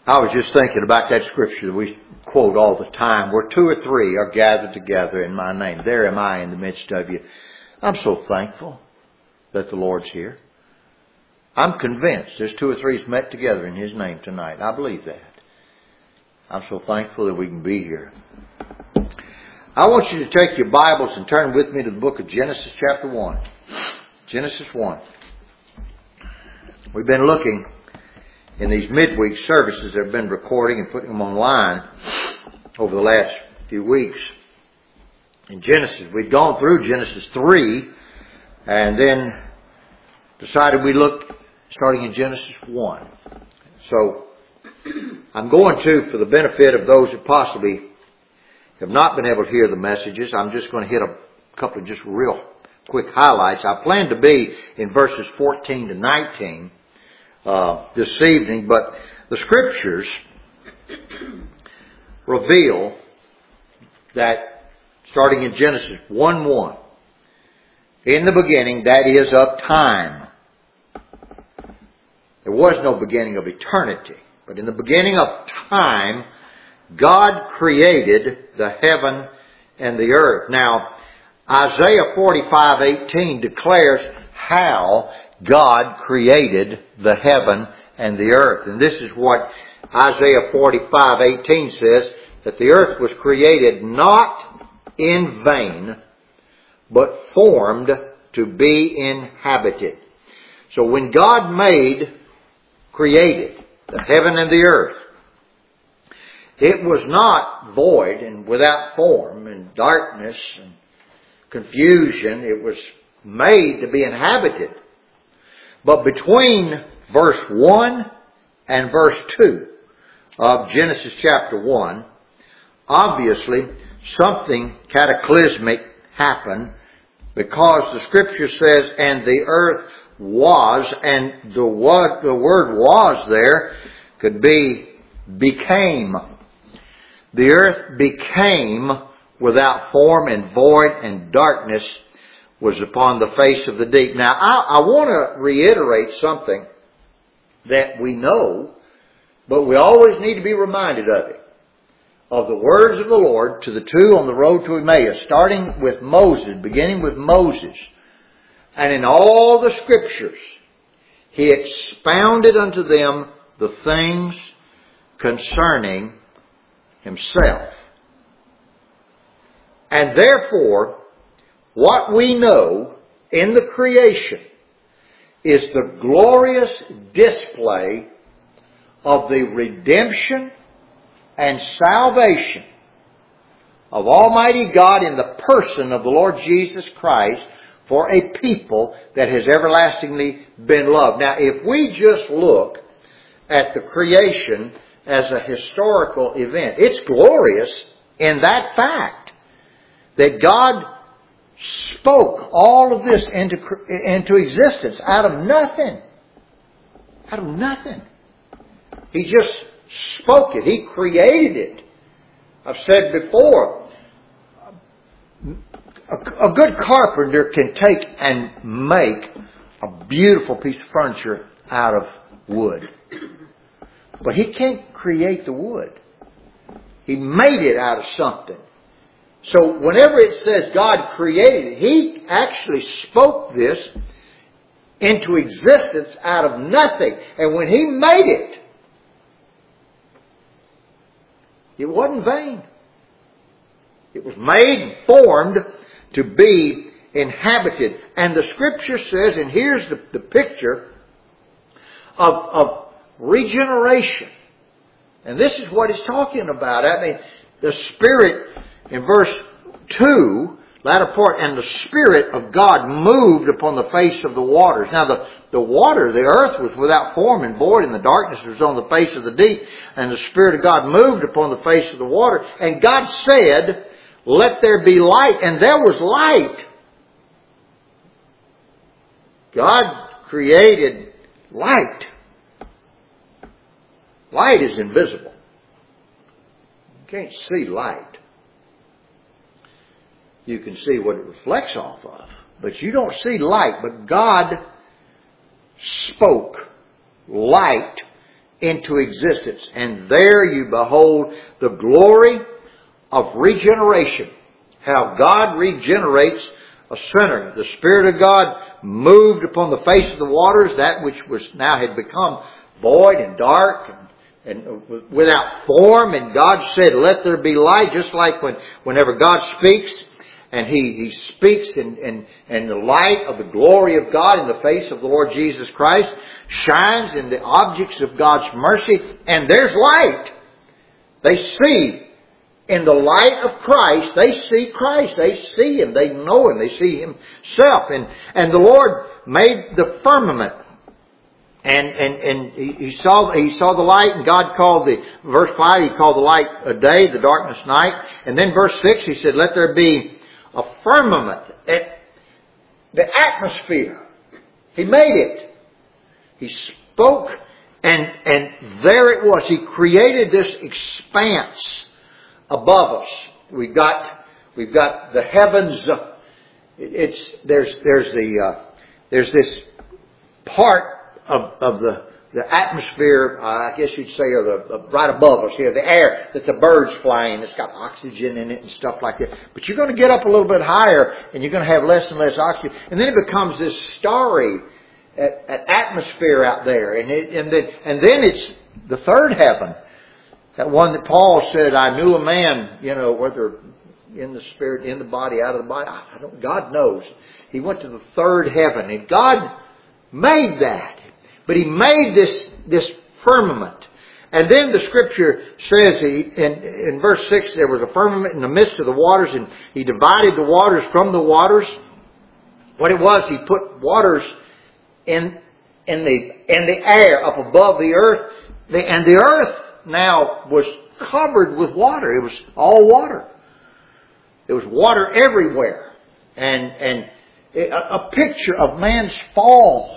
I was just thinking about that scripture that we quote all the time, where two or three are gathered together in my name. There am I in the midst of you. I'm so thankful that the Lord's here. I'm convinced there's two or three's met together in His name tonight. I believe that. I'm so thankful that we can be here. I want you to take your Bibles and turn with me to the book of Genesis chapter 1. Genesis 1. We've been looking in these midweek services that have been recording and putting them online over the last few weeks. In Genesis, we've gone through Genesis 3 and then decided we look starting in Genesis 1. So I'm going to, for the benefit of those who possibly have not been able to hear the messages, I'm just going to hit a couple of just real quick highlights. I plan to be in verses 14 to 19 this evening, but the Scriptures reveal that starting in Genesis 1:1, in the beginning, that is of time. There was no beginning of eternity, but in the beginning of time, God created the heaven and the earth. Now, Isaiah 45:18 declares how God created the heaven and the earth. And this is what Isaiah 45:18 says, that the earth was created not in vain, but formed to be inhabited. So when God created the heaven and the earth, it was not void and without form and darkness and confusion. It was made to be inhabited. But between verse 1 and verse 2 of Genesis chapter 1, obviously something cataclysmic happened, because the Scripture says, and the earth was, and the word was there could be became. The earth became without form and void, and darkness was upon the face of the deep. Now, I want to reiterate something that we know, but we always need to be reminded of it. Of the words of the Lord to the two on the road to Emmaus, starting with Moses, beginning with Moses. And in all the Scriptures, He expounded unto them the things concerning Himself. And therefore, what we know in the creation is the glorious display of the redemption and salvation of Almighty God in the person of the Lord Jesus Christ for a people that has everlastingly been loved. Now, if we just look at the creation as a historical event, it's glorious in that fact that God spoke all of this into existence out of nothing. Out of nothing. He just spoke it. He created it. I've said before, a good carpenter can take and make a beautiful piece of furniture out of wood. But he can't create the wood. He made it out of something. So whenever it says God created it, He actually spoke this into existence out of nothing. And when He made it, it wasn't vain. It was made and formed to be inhabited. And the Scripture says, and here's the picture of regeneration. And this is what it's talking about. I mean, the Spirit, in verse 2, latter part, and the Spirit of God moved upon the face of the waters. Now the water, the earth was without form and void, and the darkness was on the face of the deep. And the Spirit of God moved upon the face of the water. And God said, let there be light. And there was light. God created light. Light is invisible. You can't see light. You can see what it reflects off of. But you don't see light. But God spoke light into existence. And there you behold the glory of regeneration. How God regenerates a sinner. The Spirit of God moved upon the face of the waters, that which was now had become void and dark and without form. And God said, let there be light, just like whenever God speaks. And He speaks and the light of the glory of God in the face of the Lord Jesus Christ shines in the objects of God's mercy. And there's light. They see in the light of Christ, they see Christ. They see Him. They know Him. They see Himself. And the Lord made the firmament. And he saw the light, and God called verse 5, He called the light a day, the darkness night. And then verse 6, He said, let there be a firmament. The atmosphere. He made it. He spoke, and there it was. He created this expanse above us. We've got the heavens. There's this part of the atmosphere, I guess you'd say, or right above us here, the air that the birds fly in. It's got oxygen in it and stuff like that. But you're going to get up a little bit higher, and you're going to have less and less oxygen, and then it becomes this starry atmosphere out there, and then it's the third heaven, that one that Paul said, I knew a man, whether in the spirit, in the body, out of the body. God knows. He went to the third heaven, and God made that. But He made this firmament. And then the Scripture says in verse 6, there was a firmament in the midst of the waters, and He divided the waters from the waters. What it was, He put waters in the air up above the earth. And the earth now was covered with water. It was all water. There was water everywhere. And a picture of man's fall.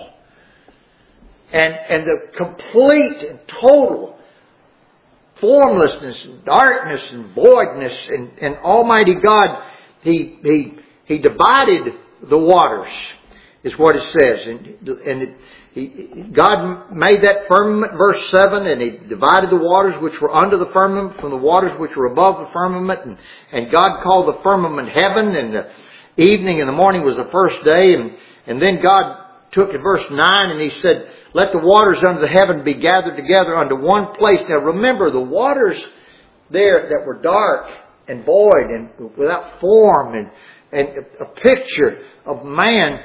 And the complete and total formlessness and darkness and voidness, and Almighty God, He divided the waters, is what it says. God made that firmament, verse 7, and He divided the waters which were under the firmament from the waters which were above the firmament. And God called the firmament heaven, and the evening and the morning was the first day. And then God took in verse 9 and He said, let the waters under the heaven be gathered together unto one place. Now remember, the waters there that were dark and void and without form, and a picture of man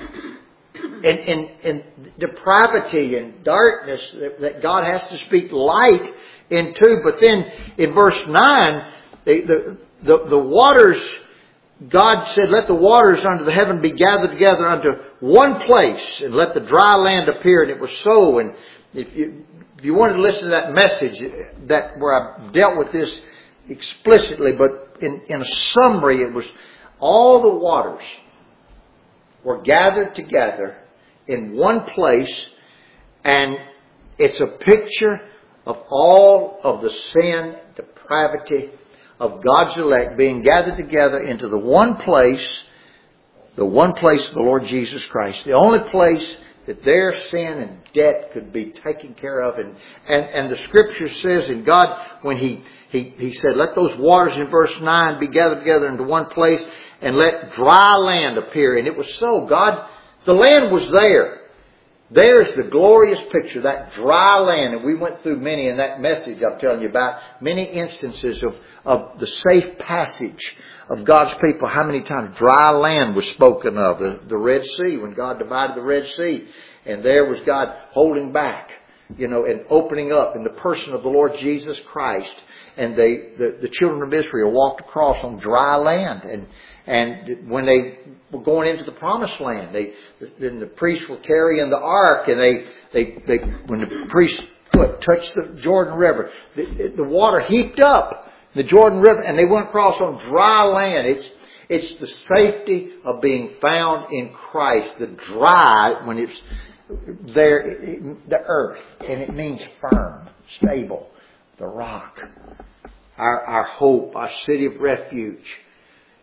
and depravity and darkness that God has to speak light into. But then in verse 9, the waters, God said, let the waters under the heaven be gathered together unto one place, and let the dry land appear. And it was so. And if you wanted to listen to that message, where I dealt with this explicitly, but in a summary, it was all the waters were gathered together in one place, and it's a picture of all of the sin, depravity of God's elect being gathered together into the one place of the Lord Jesus Christ. The only place that their sin and debt could be taken care of. And the Scripture says, in God, when He said, let those waters in verse 9 be gathered together into one place, and let dry land appear. And it was so. The land was there. There's the glorious picture, that dry land. And we went through many in that message I'm telling you about, many instances of the safe passage of God's people. How many times dry land was spoken of. The Red Sea, when God divided the Red Sea. And there was God holding back, and opening up in the person of the Lord Jesus Christ. And the children of Israel walked across on dry land. And when they were going into the promised land, then the priests were carrying the ark, and when the priest's foot touched the Jordan River, the water heaped up the Jordan River, and they went across on dry land. It's the safety of being found in Christ. The dry, when it's there, the earth, and it means firm, stable, the rock, our hope, our city of refuge,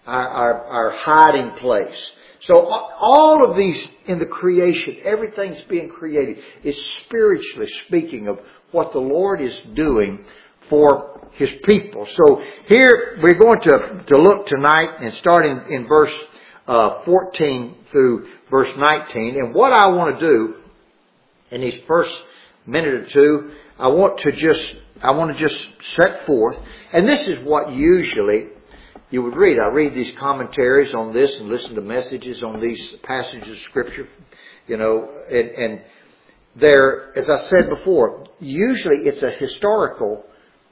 our hiding place. So all of these in the creation, everything's being created, is spiritually speaking of what the Lord is doing for His people. So here we're going to look tonight and starting in verse 14 through verse 19. And what I want to do in these first minute or two, I want to just set forth, and this is what usually you would read. I read these commentaries on this and listen to messages on these passages of Scripture, and there, as I said before, usually it's a historical,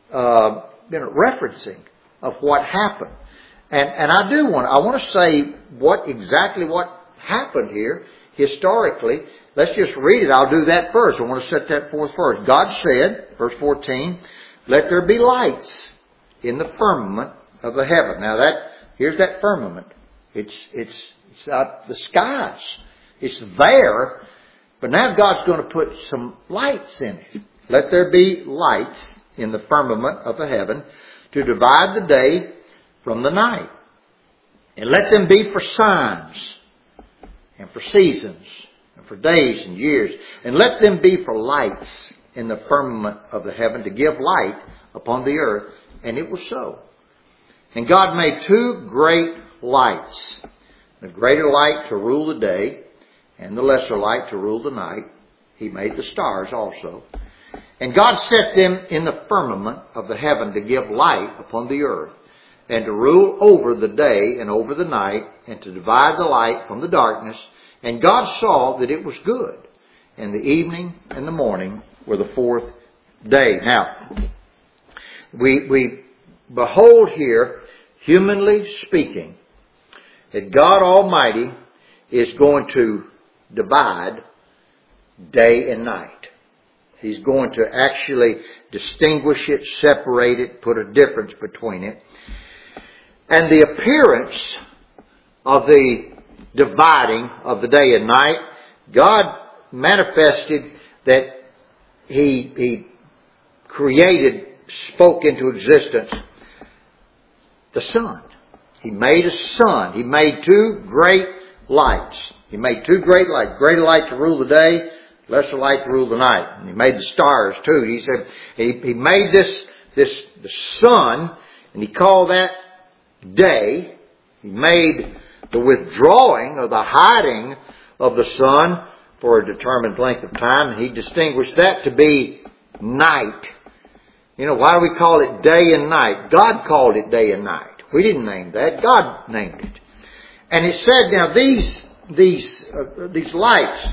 referencing of what happened. And I want to say exactly what happened here historically. Let's just read it. I'll do that first. I want to set that forth first. God said, verse 14, "Let there be lights in the firmament of the heaven." Now here's that firmament. It's not the skies. It's there, but now God's going to put some lights in it. "Let there be lights in the firmament of the heaven to divide the day from the night. And let them be for signs and for seasons and for days and years. And let them be for lights in the firmament of the heaven to give light upon the earth." And it was so. And God made two great lights, the greater light to rule the day and the lesser light to rule the night. He made the stars also. And God set them in the firmament of the heaven to give light upon the earth, and to rule over the day and over the night, and to divide the light from the darkness. And God saw that it was good. And the evening and the morning were the fourth day. Now, we behold here, humanly speaking, that God Almighty is going to divide day and night. He's going to actually distinguish it, separate it, put a difference between it. And the appearance of the dividing of the day and night, God manifested that He created, spoke into existence the sun. He made a sun. He made two great lights. He made two great lights. Greater light to rule the day, lesser light to rule the night. And He made the stars too. He said He made the sun, and He called that day. He made the withdrawing or the hiding of the sun for a determined length of time, and He distinguished that to be night. Why do we call it day and night? God called it day and night. We didn't name that. God named it. And it said, now these lights,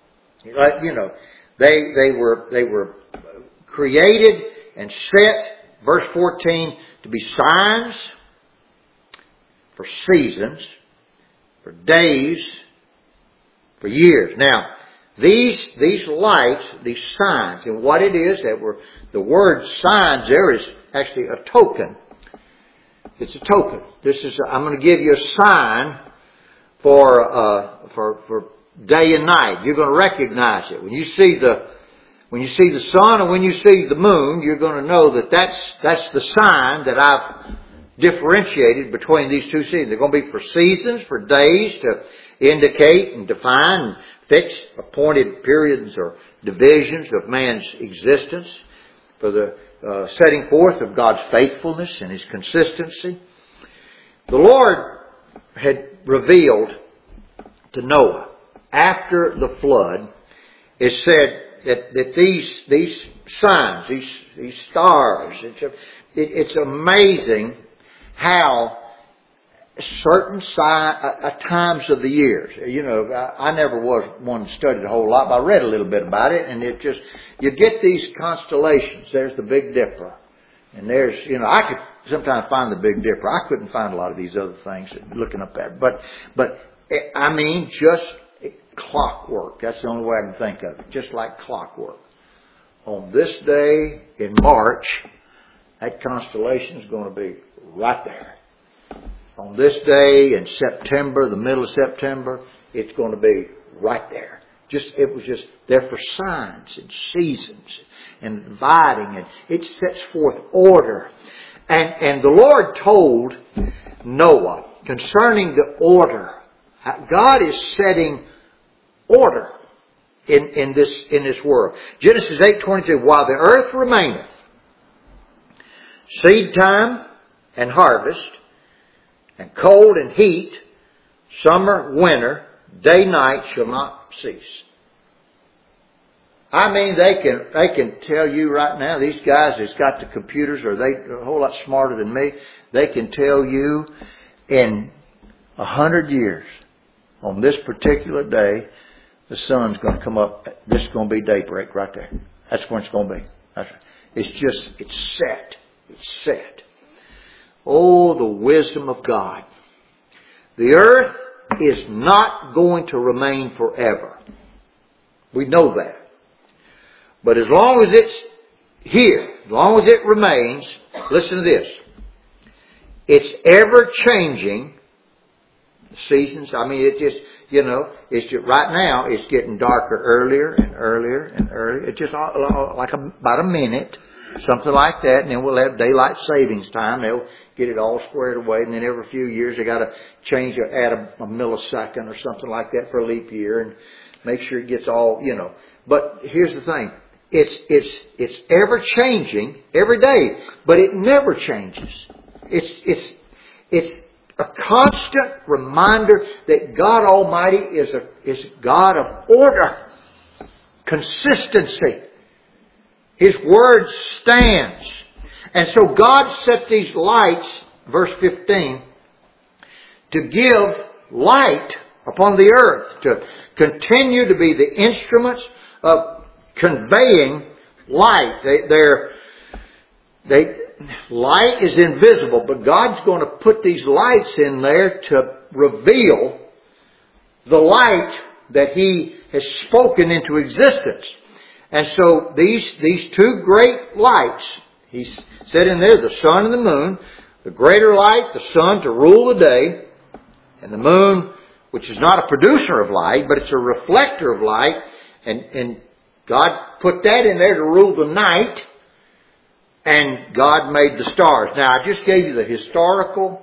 they were created and set, verse 14, to be signs for seasons, for days, for years. Now, these lights, these signs, and what it is, the word signs there is actually a token. It's a token. I'm going to give you a sign for day and night. You're going to recognize it. When you see the sun and when you see the moon, you're going to know that that's the sign that I've differentiated between these two seasons. They're going to be for seasons, for days, to indicate and define and fix appointed periods or divisions of man's existence, for the setting forth of God's faithfulness and His consistency. The Lord had revealed to Noah after the flood, it said that these signs, these stars, it's amazing how certain times of the years. I never was one that studied a whole lot, but I read a little bit about it, and you get these constellations. There's the Big Dipper, and there's, I could sometimes find the Big Dipper. I couldn't find a lot of these other things looking up there, but I mean, just clockwork. That's the only way I can think of it. Just like clockwork. On this day in March, that constellation is going to be right there. On this day in September, the middle of September, it's going to be right there. It was just there for signs and seasons and dividing, and it sets forth order. And the Lord told Noah, concerning the order. God is setting order in this world. Genesis 8:22, while the earth remaineth, seed time and harvest, and cold and heat, summer, winter, day, night shall not cease. I mean, they can tell you right now, these guys that's got the computers, or they're a whole lot smarter than me, they can tell you in 100 years, on this particular day, the sun's going to come up. This is going to be daybreak right there. That's when it's going to be. That's right. It's set. It's set. Oh, the wisdom of God. The earth is not going to remain forever. We know that. But as long as it's here, as long as it remains, listen to this. It's ever changing seasons. I mean, it just, it's just, right now it's getting darker earlier and earlier and earlier. It's just like about a minute, something like that, and then we'll have daylight savings time. They'll get it all squared away, and then every few years they got to change or add a millisecond or something like that for a leap year and make sure it gets all, But here's the thing. It's ever changing every day, but it never changes. It's a constant reminder that God Almighty is a God of order, consistency. His Word stands. And so God set these lights, verse 15, to give light upon the earth, to continue to be the instruments of conveying light. Light is invisible, but God's going to put these lights in there to reveal the light that He has spoken into existence. And so these two great lights, He said in there, the sun and the moon, the greater light, the sun to rule the day, and the moon, which is not a producer of light, but it's a reflector of light, and God put that in there to rule the night, and God made the stars. Now, I just gave you the historical,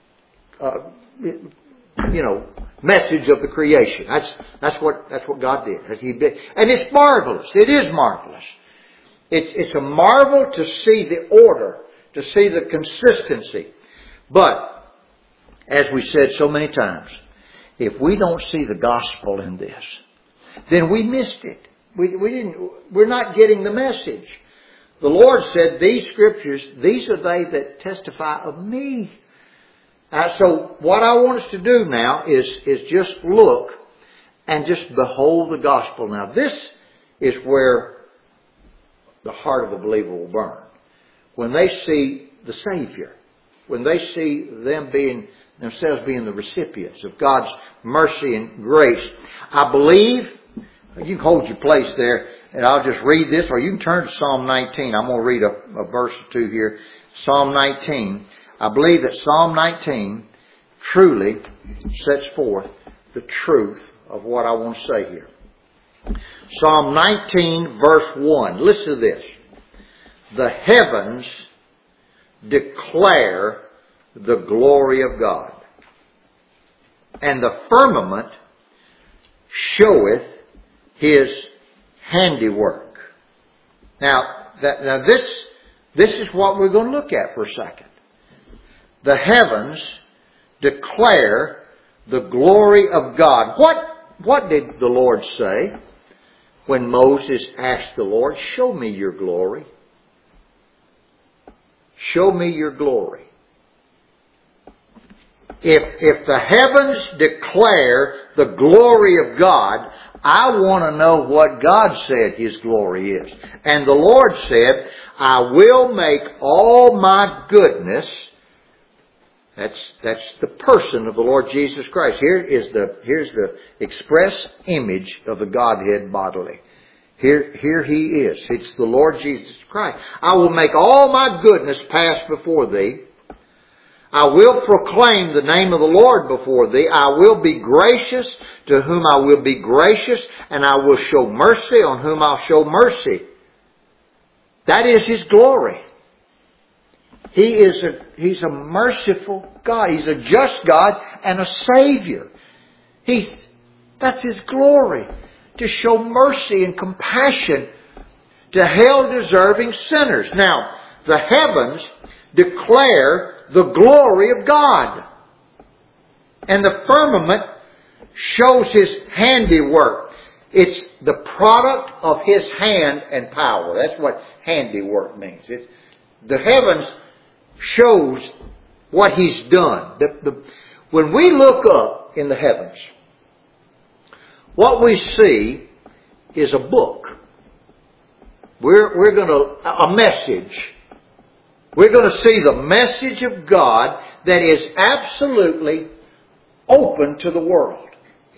message of the creation. That's what God did. And it's marvelous. It is marvelous. It's a marvel to see the order, to see the consistency. But, as we said so many times, if we don't see the gospel in this, then we missed it. We're not getting the message. The Lord said, these scriptures, these are they that testify of me. So what I want us to do now is just look and just behold the gospel. Now this is where the heart of a believer will burn. When they see the Savior, when they see themselves being the recipients of God's mercy and grace. I believe, you can hold your place there and I'll just read this, or you can turn to Psalm 19. I'm going to read a verse or two here. Psalm 19. I believe that Psalm 19 truly sets forth the truth of what I want to say here. Psalm 19 verse 1. Listen to this. The heavens declare the glory of God, and the firmament showeth His handiwork. Now this is what we're going to look at for a second. The heavens declare the glory of God. What did the Lord say when Moses asked the Lord, show me your glory? Show me your glory. If the heavens declare the glory of God, I want to know what God said His glory is. And the Lord said, I will make all my goodness. That's the person of the Lord Jesus Christ. Here's the express image of the Godhead bodily. Here He is. It's the Lord Jesus Christ. I will make all my goodness pass before thee. I will proclaim the name of the Lord before thee. I will be gracious to whom I will be gracious, and I will show mercy on whom I'll show mercy. That is His glory. He's a merciful God. He's a just God and a Savior. That's His glory. To show mercy and compassion to hell-deserving sinners. Now, the heavens declare the glory of God. And the firmament shows His handiwork. It's the product of His hand and power. That's what handiwork means. The heavens shows what He's done. When we look up in the heavens, what we see is a book. We're going to, a message. We're going to see the message of God that is absolutely open to the world.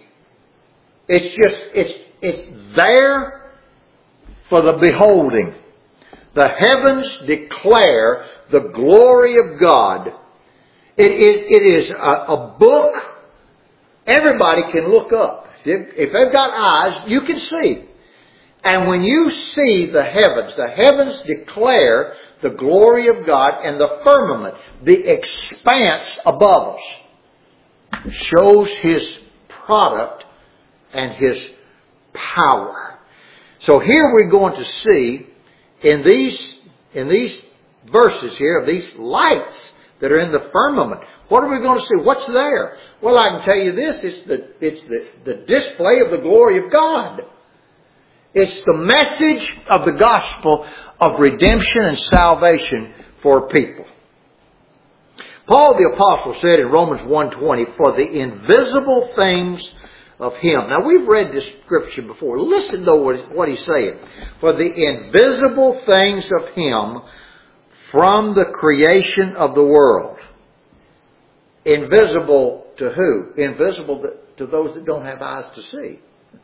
It's there for the beholding. The heavens declare the glory of God. It is a book everybody can look up. If they've got eyes, you can see. And when you see the heavens declare the glory of God, and the firmament, the expanse above us, shows His product and His power. So here we're going to see in these verses here, of these lights that are in the firmament, what are we going to see? What's there? Well, I can tell you this, it's the display of the glory of God. It's the message of the gospel of redemption and salvation for people. Paul the Apostle said in Romans 1:20, for the invisible things of Him. Now we've read this scripture before. Listen to what he's saying. For the invisible things of Him from the creation of the world. Invisible to who? Invisible to those that don't have eyes to see.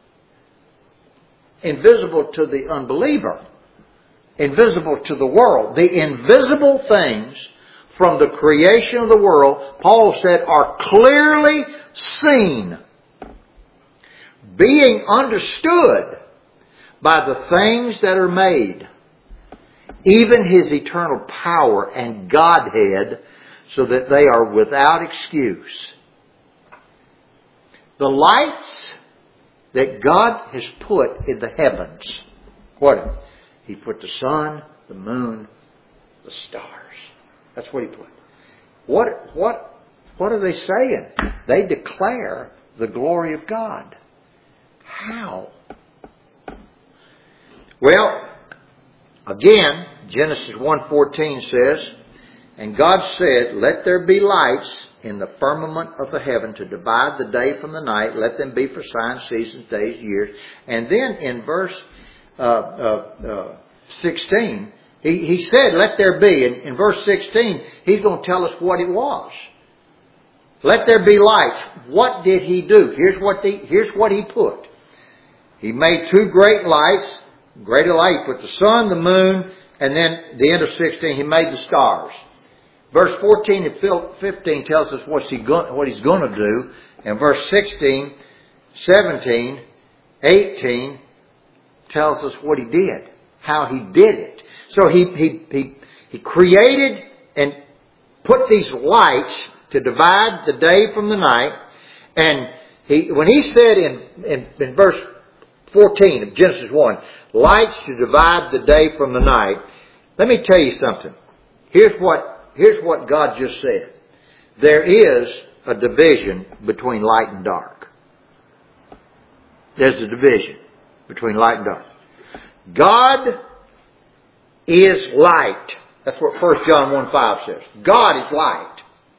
Invisible to the unbeliever. Invisible to the world. The invisible things from the creation of the world, Paul said, are clearly seen, being understood by the things that are made, even His eternal power and Godhead, so that they are without excuse. The lights that God has put in the heavens, what? He put the sun, the moon, the stars. That's what He put. What are they saying? They declare the glory of God. How? Well, again, Genesis 1:14 says, and God said, let there be lights in the firmament of the heaven to divide the day from the night. Let them be for signs, seasons, days, years. And then in verse 16, he said, let there be. In verse 16, He's going to tell us what it was. Let there be lights. What did He do? Here's what He put. He made two great lights. Greater light. He put the sun, the moon, and then the end of 16, He made the stars. Verse 14 and 15 tells us what He's going to do. And verse 16, 17, 18 tells us what He did. How He did it. So He created and put these lights to divide the day from the night. And when He said in verse 14 of Genesis 1, lights to divide the day from the night, let me tell you something. Here's what God just said. There is a division between light and dark. There's a division between light and dark. God is light. That's what 1 John 1:5 says. God is light.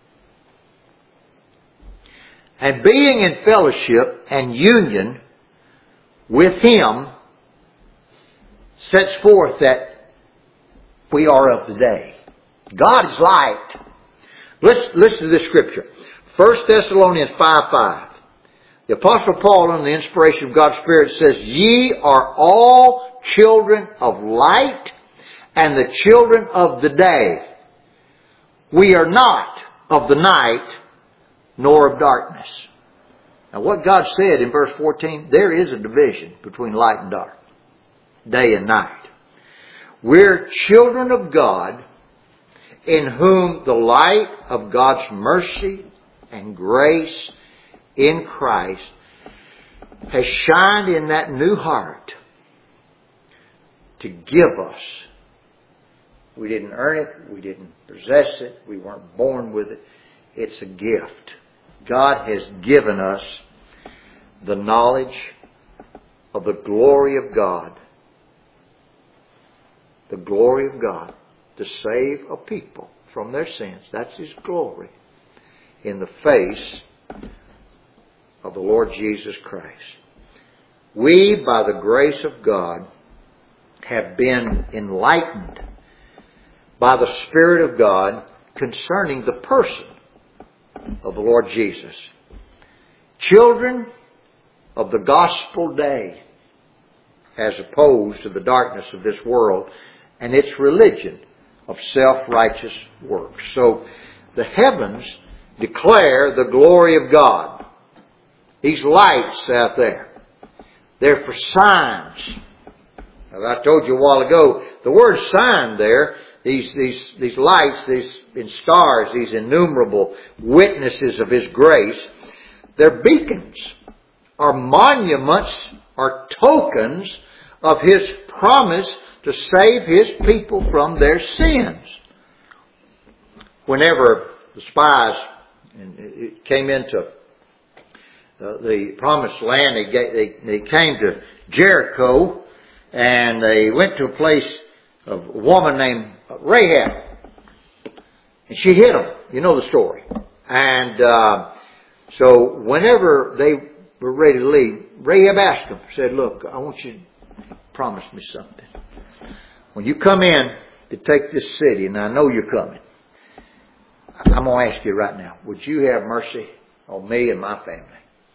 And being in fellowship and union with Him sets forth that we are of the day. God is light. Let's listen to this scripture. 1 Thessalonians 5:5. The Apostle Paul, under the inspiration of God's Spirit, says, ye are all children of light and the children of the day. We are not of the night nor of darkness. Now what God said in verse 14, there is a division between light and dark, day and night. We're children of God, in whom the light of God's mercy and grace in Christ has shined in that new heart to give us. We didn't earn it. We didn't possess it. We weren't born with it. It's a gift. God has given us the knowledge of the glory of God. The glory of God to save a people from their sins. That's His glory in the face of the Lord Jesus Christ. We, by the grace of God, have been enlightened by the Spirit of God concerning the person of the Lord Jesus. Children of the gospel day, as opposed to the darkness of this world and its religion of self-righteous works. So the heavens declare the glory of God. These lights out there, they're for signs. As I told you a while ago, the word sign there, these lights, these in stars, these innumerable witnesses of His grace, they're beacons, are monuments, are tokens of His promise to save His people from their sins. Whenever the spies came into the promised land, they came to Jericho, and they went to a place of a woman named Rahab. And she hid them. You know the story. And so whenever they were ready to leave, Rahab asked them, said, look, I want you to promise me something. When you come in to take this city, and I know you're coming, I'm going to ask you right now, would you have mercy on me and my family?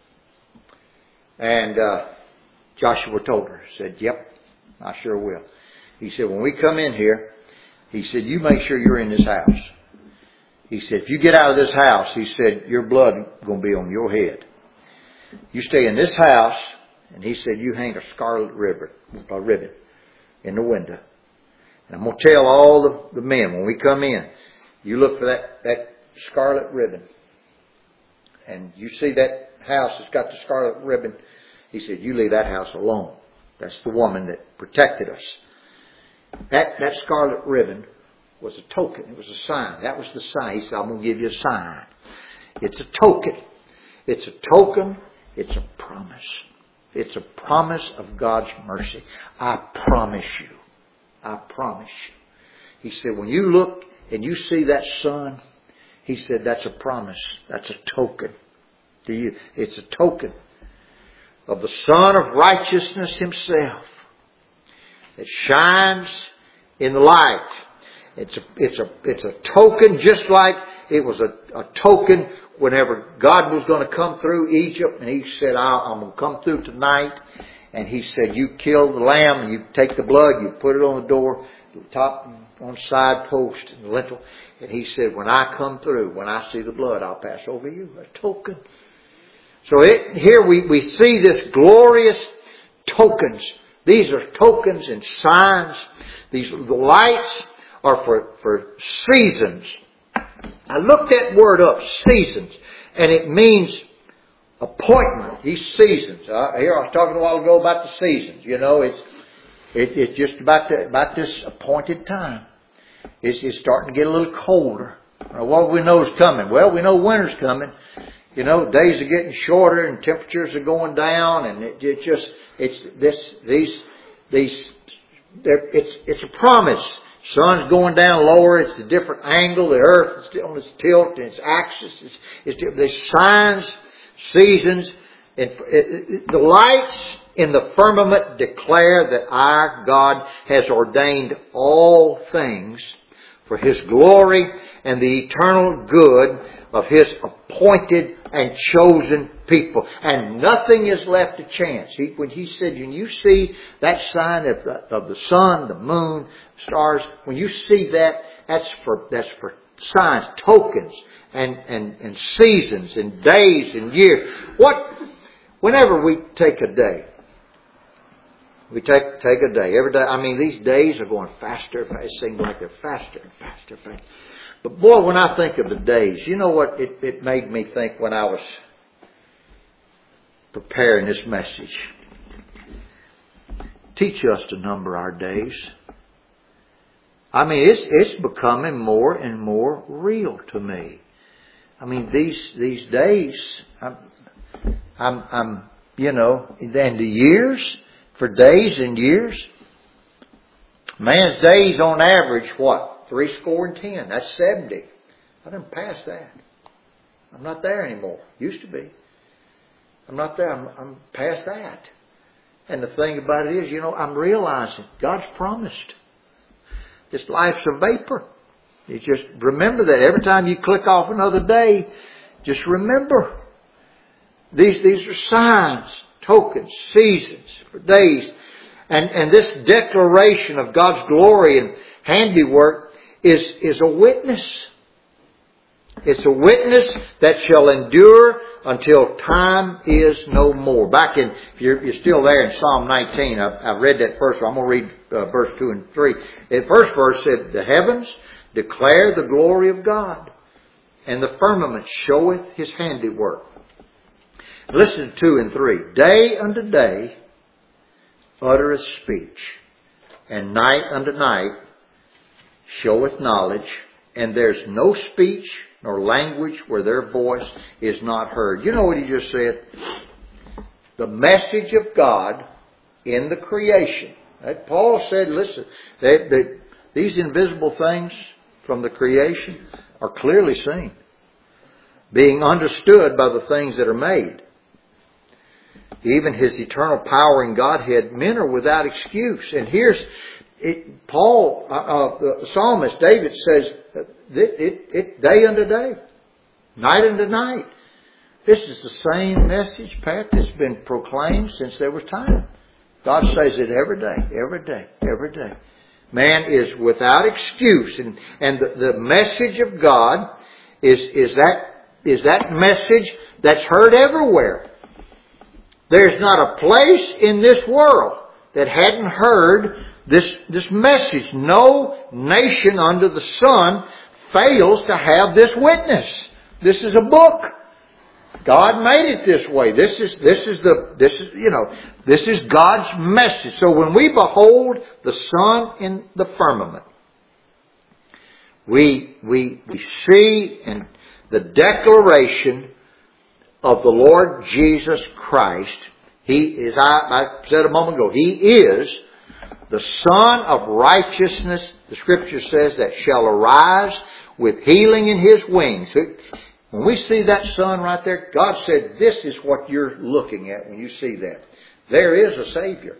And Joshua told her, said, yep, I sure will. He said, when we come in here, he said, you make sure you're in this house. He said, if you get out of this house, he said, your blood is going to be on your head. You stay in this house, and he said, you hang a scarlet ribbon in the window. And I'm going to tell all the men, when we come in, you look for that scarlet ribbon. And you see that house that's got the scarlet ribbon. He said, you leave that house alone. That's the woman that protected us. That scarlet ribbon was a token. It was a sign. That was the sign. He said, I'm going to give you a sign. It's a token. It's a token. It's a promise. It's a promise of God's mercy. I promise you. I promise you. He said, when you look and you see that sun, he said, that's a promise. That's a token to you. It's a token of the Son of Righteousness Himself that shines in the light. It's a token, just like it was a token whenever God was going to come through Egypt, and He said, I'm going to come through tonight. And He said, you kill the lamb, and you take the blood, you put it on the door, the top, on the side post, and the lintel. And He said, when I come through, when I see the blood, I'll pass over you. A token. So here we see this glorious tokens. These are tokens and signs. The lights are for seasons. I looked that word up, seasons, and it means appointment. These seasons. Here I was talking a while ago about the seasons. You know, it's just about this appointed time. It's starting to get a little colder. What do we know is coming? Well, we know winter's coming. You know, days are getting shorter and temperatures are going down, and it's a promise. Sun's going down lower. It's a different angle. The earth is on its tilt and its axis. There's signs, seasons. The lights in the firmament declare that our God has ordained all things for His glory and the eternal good of His appointed and chosen people. And nothing is left to chance. When He said, when you see that sign of the sun, the moon, stars, when you see that, that's for signs, tokens, and seasons, and days, and years. Whenever we take a day, We take a day. Every day. I mean, these days are going faster. It seems like they're faster and faster and faster. But boy, when I think of the days, you know what it made me think when I was preparing this message? Teach us to number our days. I mean, it's becoming more and more real to me. I mean, these days, I'm you know, and the years, for days and years, man's days on average, what? 70. That's 70. I done passed that. I'm not there anymore. Used to be. I'm not there. I'm past that. And the thing about it is, you know, I'm realizing God's promised. This life's a vapor. You just remember that every time you click off another day, just remember. These are signs, tokens, seasons, for days. And this declaration of God's glory and handiwork is a witness. It's a witness that shall endure until time is no more. Back in, if you're still there in Psalm 19, I've read that first one. I'm going to read verse 2 and 3. The first verse said, the heavens declare the glory of God, and the firmament showeth His handiwork. Listen to 2 and 3. Day unto day uttereth speech, and night unto night showeth knowledge, and there's no speech nor language where their voice is not heard. You know what he just said? The message of God in the creation. Paul said, listen, that these invisible things from the creation are clearly seen, being understood by the things that are made. Even His eternal power and Godhead, men are without excuse. And here's Paul, the psalmist David says, it day unto day, night unto night. This is the same message, Pat, that's been proclaimed since there was time. God says it every day, every day, every day. Man is without excuse, and the message of God is that message that's heard everywhere. There's not a place in this world that hadn't heard this message. No nation under the sun fails to have this witness. This is a book. God made it this way. This is God's message. So when we behold the sun in the firmament, we see in the declaration of the Lord Jesus Christ. He is, I said a moment ago, He is the Son of righteousness, the Scripture says, that shall arise with healing in His wings. When we see that sun right there, God said, this is what you're looking at when you see that. There is a Savior.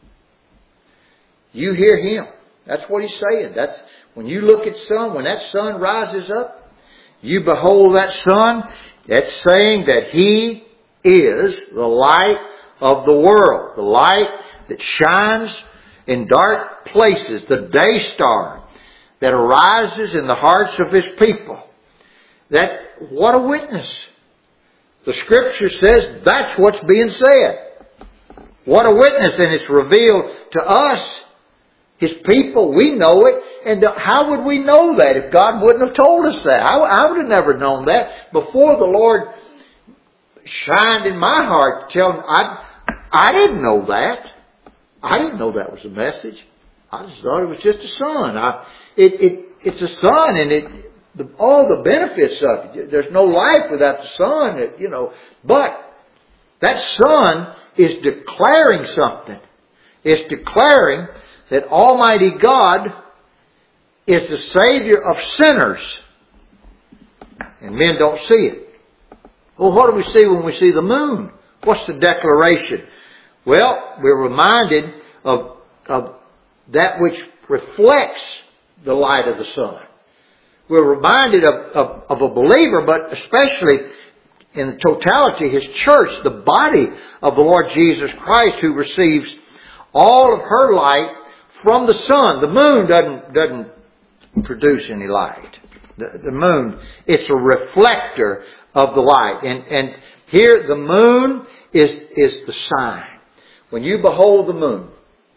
You hear Him. That's what He's saying. That's when you look at sun, when that sun rises up, you behold that sun, that's saying that He is the light of the world. The light that shines in dark places. The day star that arises in the hearts of His people. What a witness. The Scripture says that's what's being said. What a witness. And it's revealed to us, His people. We know it. And how would we know that if God wouldn't have told us that? I would have never known that before the Lord shined in my heart. I didn't know that. I didn't know that was a message. I just thought it was just a sun. It's a sun, and all the benefits of it. There's no life without the sun, But that sun is declaring something. It's declaring that Almighty God is the Savior of sinners. And men don't see it. Well, what do we see when we see the moon? What's the declaration? Well, we're reminded of that which reflects the light of the sun. We're reminded of a believer, but especially in the totality, His church, the body of the Lord Jesus Christ, who receives all of her light from the sun. The moon doesn't produce any light. The moon, it's a reflector of the light. And here the moon is the sign. When you behold the moon,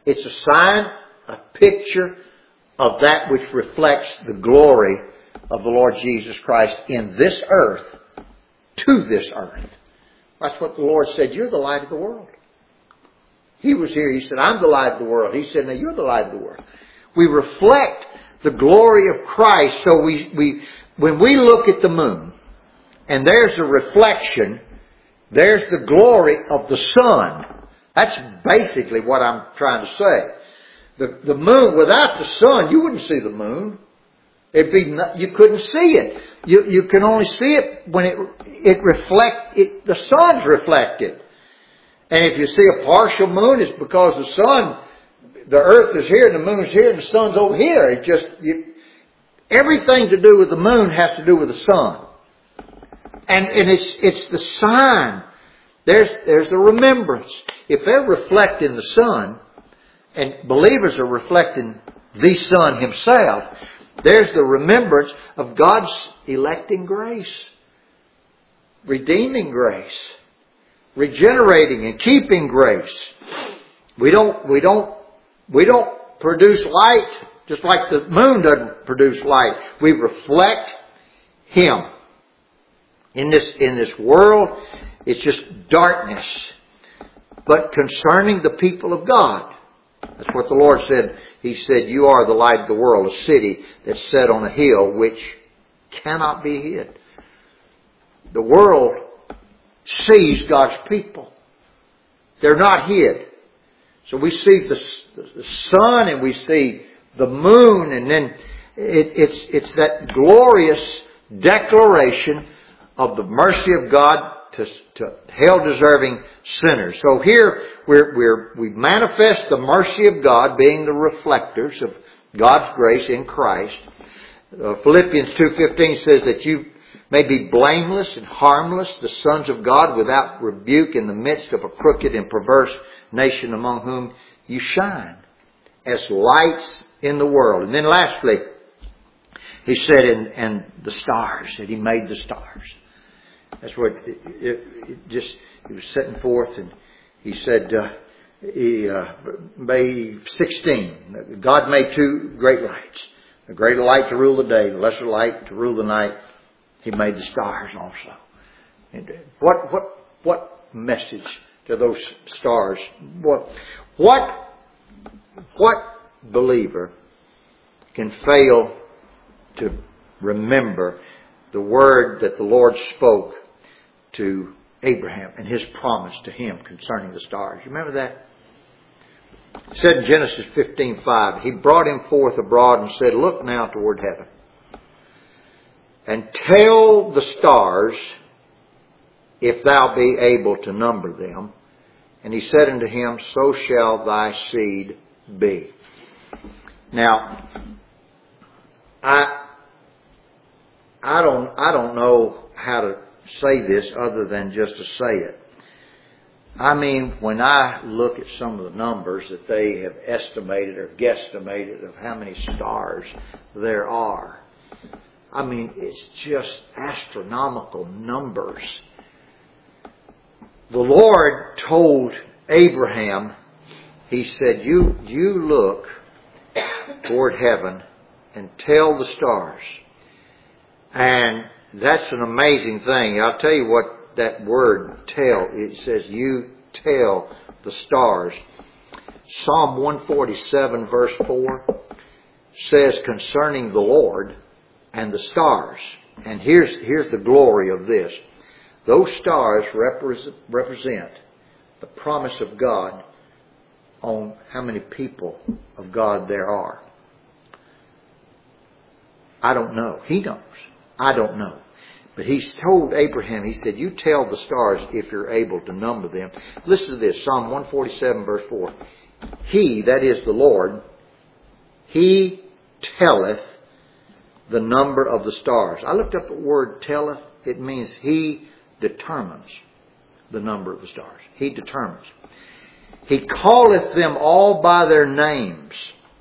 It's a sign, a picture of that which reflects the glory of the Lord Jesus Christ in this earth to this earth. That's what the Lord said. You're the light of the world. He was here. He said, I'm the light of the world. He said, now you're the light of the world. We reflect the glory of Christ. So when we look at the moon and there's a reflection, there's the glory of the sun. That's basically what I'm trying to say. The moon, without the sun, you wouldn't see the moon. You couldn't see it. You can only see it when the sun's reflected. And if you see a partial moon, it's because the earth is here and the moon's here and the sun's over here. Everything to do with the moon has to do with the sun. And it's the sign. There's the remembrance. If they're reflecting the sun, and believers are reflecting the Son Himself, there's the remembrance of God's electing grace, redeeming grace, regenerating and keeping grace. We don't produce light just like the moon doesn't produce light. We reflect Him. In this world, it's just darkness. But concerning the people of God, that's what the Lord said. He said, you are the light of the world, a city that's set on a hill which cannot be hid. The world sees God's people. They're not hid. So we see the sun and we see the moon, and then it's that glorious declaration of the mercy of God to hell-deserving sinners. So here we manifest the mercy of God, being the reflectors of God's grace in Christ. Philippians 2:15 says that you may be blameless and harmless, the sons of God, without rebuke in the midst of a crooked and perverse nation among whom you shine as lights in the world. And then lastly, he said, and the stars, that He made the stars. That's what he was setting forth, and he said, May 16, God made two great lights. A greater light to rule the day, the lesser light to rule the night. He made the stars also. And what message to those stars? What believer can fail to remember the word that the Lord spoke to Abraham and His promise to him concerning the stars? You remember that? It said in Genesis 15:5, He brought him forth abroad and said, look now toward heaven, and tell the stars if thou be able to number them. And He said unto him, so shall thy seed be. Now, I don't know how to say this other than just to say it. I mean, when I look at some of the numbers that they have estimated or guesstimated of how many stars there are, I mean, it's just astronomical numbers. The Lord told Abraham, He said, you look toward heaven and tell the stars. And that's an amazing thing. I'll tell you what that word tell, it says you tell the stars. Psalm 147 verse 4 says concerning the Lord and the stars. And here's the glory of this. Those stars represent the promise of God on how many people of God there are. I don't know. He knows. I don't know. But He's told Abraham, He said, you tell the stars if you're able to number them. Listen to this, Psalm 147 verse 4. He, that is the Lord, He telleth the number of the stars. I looked up the word telleth. It means He determines the number of the stars. He determines. He calleth them all by their names.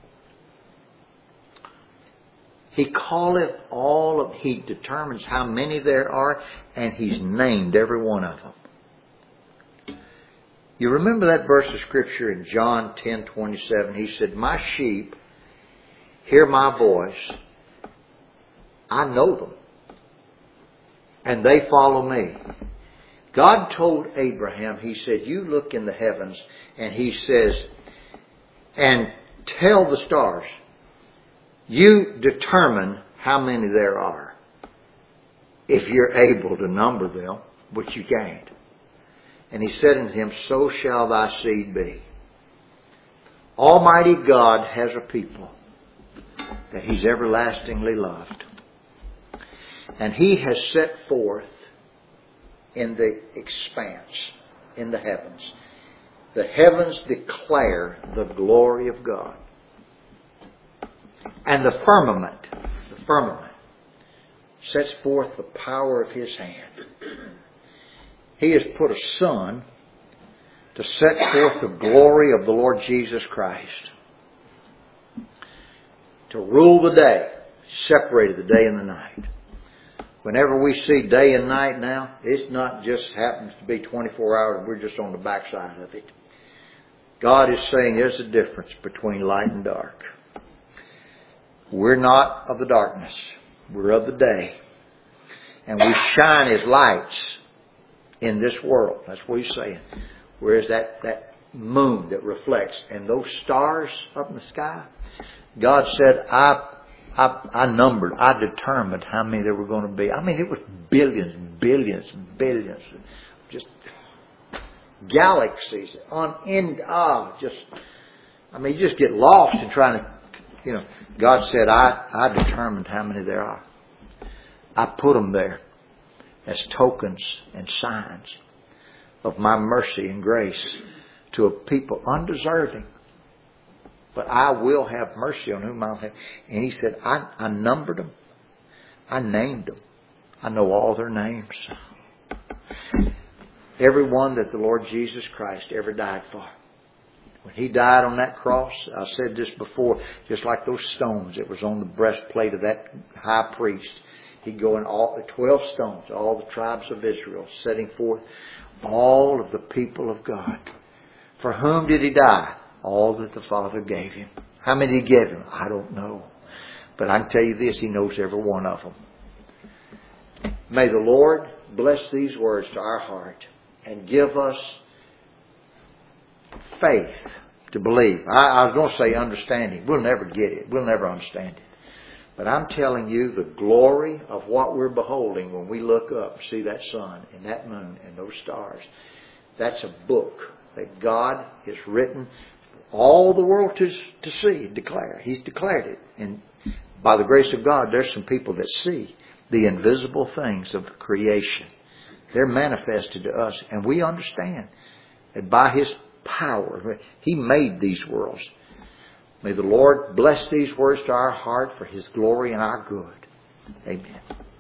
He calleth He determines how many there are, and He's named every one of them. You remember that verse of Scripture in John 10:27? He said, "My sheep hear my voice. I know them. And they follow me." God told Abraham, He said, "You look in the heavens," and He says, "and tell the stars, you determine how many there are, if you're able to number them," which you can't. And He said unto him, "So shall thy seed be." Almighty God has a people that He's everlastingly loved. And He has set forth in the expanse, in the heavens. The heavens declare the glory of God. And the firmament sets forth the power of His hand. He has put a sun to set forth the glory of the Lord Jesus Christ. To rule the day, separated the day and the night. Whenever we see day and night now, it's not just happens to be 24 hours and we're just on the backside of it. God is saying there's a difference between light and dark. We're not of the darkness. We're of the day. And we shine as lights in this world. That's what He's saying. Whereas that moon that reflects and those stars up in the sky, God said, I numbered, I determined how many there were going to be. I mean, it was billions, just galaxies you just get lost in trying to, God said, I determined how many there are. I put them there as tokens and signs of my mercy and grace to a people undeserving. But I will have mercy on whom I'll have. And He said, I numbered them. I named them. I know all their names. Every one that the Lord Jesus Christ ever died for. When He died on that cross, I said this before, just like those stones that was on the breastplate of that high priest. He'd go in all the 12 stones, all the tribes of Israel, setting forth all of the people of God. For whom did He die? All that the Father gave Him. How many did He give Him? I don't know. But I can tell you this, He knows every one of them. May the Lord bless these words to our heart and give us faith to believe. I was going to say understanding. We'll never get it. We'll never understand it. But I'm telling you, the glory of what we're beholding when we look up and see that sun and that moon and those stars, that's a book that God has written for all the world to see and declare. He's declared it. And by the grace of God, there's some people that see the invisible things of creation. They're manifested to us, and we understand that by His power, He made these worlds. May the Lord bless these words to our heart for His glory and our good. Amen.